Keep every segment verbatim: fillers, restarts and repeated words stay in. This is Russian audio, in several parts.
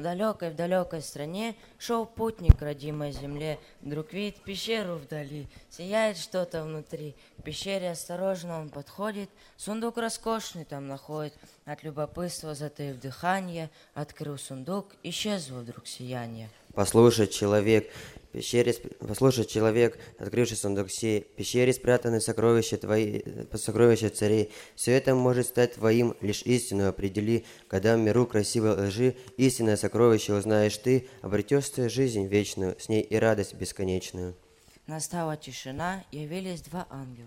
В далекой, в далекой стране шел путник к родимой земле. Вдруг видит пещеру вдали, сияет что-то внутри. К пещере осторожно он подходит, сундук роскошный там находит. От любопытства, затаив дыхание, открыл сундук, исчезло вдруг сияние. Послушай, человек, в пещере, послушай, человек, открывший сундук сей, в пещере спрятаны сокровища твои, сокровища царей. Все это может стать твоим, лишь истину определи. Когда в миру красивой лжи истинное сокровище узнаешь ты, обретешь ты жизнь вечную, с ней и радость бесконечную. Настала тишина, явились два ангела.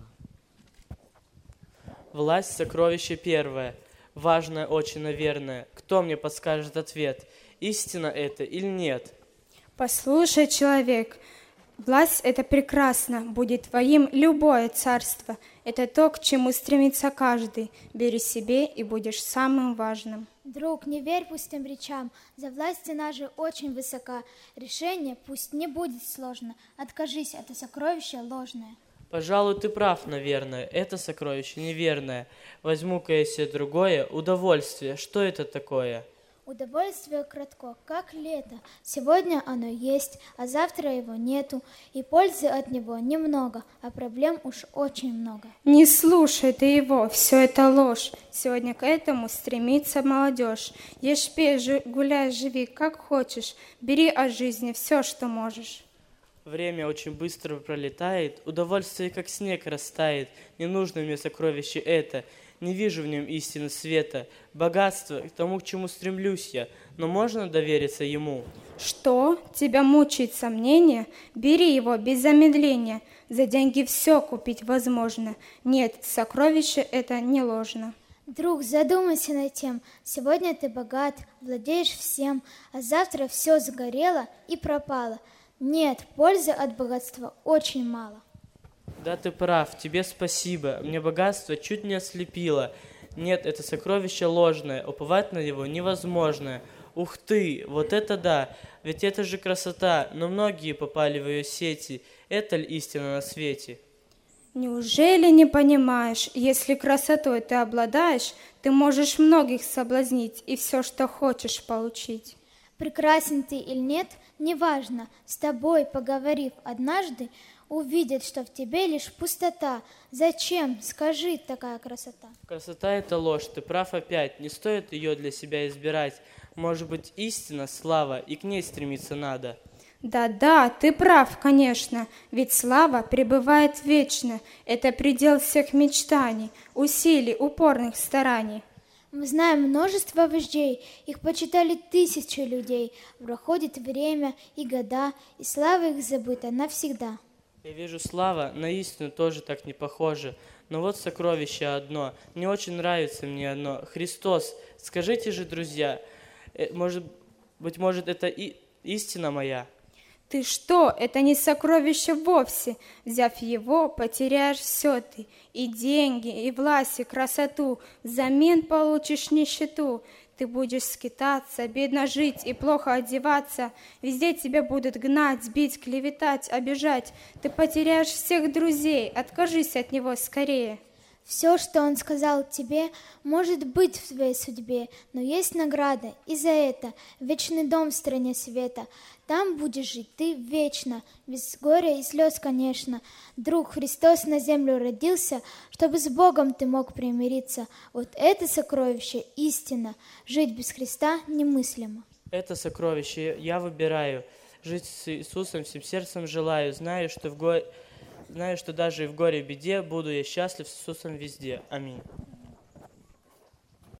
Власть сокровище первое, важное очень, наверное. Кто мне подскажет ответ, истина это или нет? Послушай, человек, власть — это прекрасно, будет твоим любое царство. Это то, к чему стремится каждый. Бери себе и будешь самым важным. Друг, не верь пустым речам, за власть цена же очень высока. Решение пусть не будет сложно, откажись, это сокровище ложное. Пожалуй, ты прав, наверное, это сокровище неверное. Возьму-ка я себе другое, удовольствие, что это такое? Удовольствие кратко, как лето. Сегодня оно есть, а завтра его нету. И пользы от него немного, а проблем уж очень много. Не слушай ты его, все это ложь. Сегодня к этому стремится молодежь. Ешь, пей, жи, гуляй, живи, как хочешь. Бери от жизни все, что можешь. Время очень быстро пролетает, удовольствие как снег растает. Не нужно мне сокровище это. Не вижу в нем истины света, богатство к тому, к чему стремлюсь я, но можно довериться ему? Что? Тебя мучает сомнение? Бери его без замедления. За деньги все купить возможно. Нет, сокровище это не ложно. Друг, задумайся над тем. Сегодня ты богат, владеешь всем, а завтра все сгорело и пропало. Нет, пользы от богатства очень мало. Да, ты прав, тебе спасибо. Мне богатство чуть не ослепило. Нет, это сокровище ложное, уповать на него невозможно. Ух ты, вот это да, ведь это же красота, но многие попали в ее сети. Это ли истина на свете? Неужели не понимаешь, если красотой ты обладаешь, ты можешь многих соблазнить и все, что хочешь, получить? Прекрасен ты или нет, неважно, с тобой, поговорив однажды, увидят, что в тебе лишь пустота. Зачем, скажи, такая красота? Красота — это ложь, ты прав опять, не стоит ее для себя избирать. Может быть, истина, слава, и к ней стремиться надо. Да-да, ты прав, конечно, ведь слава пребывает вечно. Это предел всех мечтаний, усилий, упорных стараний. Мы знаем множество вождей, их почитали тысячи людей. Проходит время и года, и слава их забыта навсегда. Я вижу, слава на истину тоже так не похожа. Но вот сокровище одно, не очень нравится мне оно. Христос, скажите же, друзья, может быть, может, это и истина моя? Ты что, это не сокровище вовсе. Взяв его, потеряешь все ты. И деньги, и власть, и красоту. Взамен получишь нищету. Ты будешь скитаться, бедно жить и плохо одеваться. Везде тебя будут гнать, бить, клеветать, обижать. Ты потеряешь всех друзей, откажись от него скорее. Все, что он сказал тебе, может быть в твоей судьбе, но есть награда, и за это вечный дом в стране света. Там будешь жить ты вечно, без горя и слез, конечно. Друг, Христос на землю родился, чтобы с Богом ты мог примириться. Вот это сокровище истина, жить без Христа немыслимо. Это сокровище я выбираю, жить с Иисусом всем сердцем желаю, знаю, что в горе... Знаю, что даже и в горе и в беде буду я счастлив с Иисусом везде. Аминь.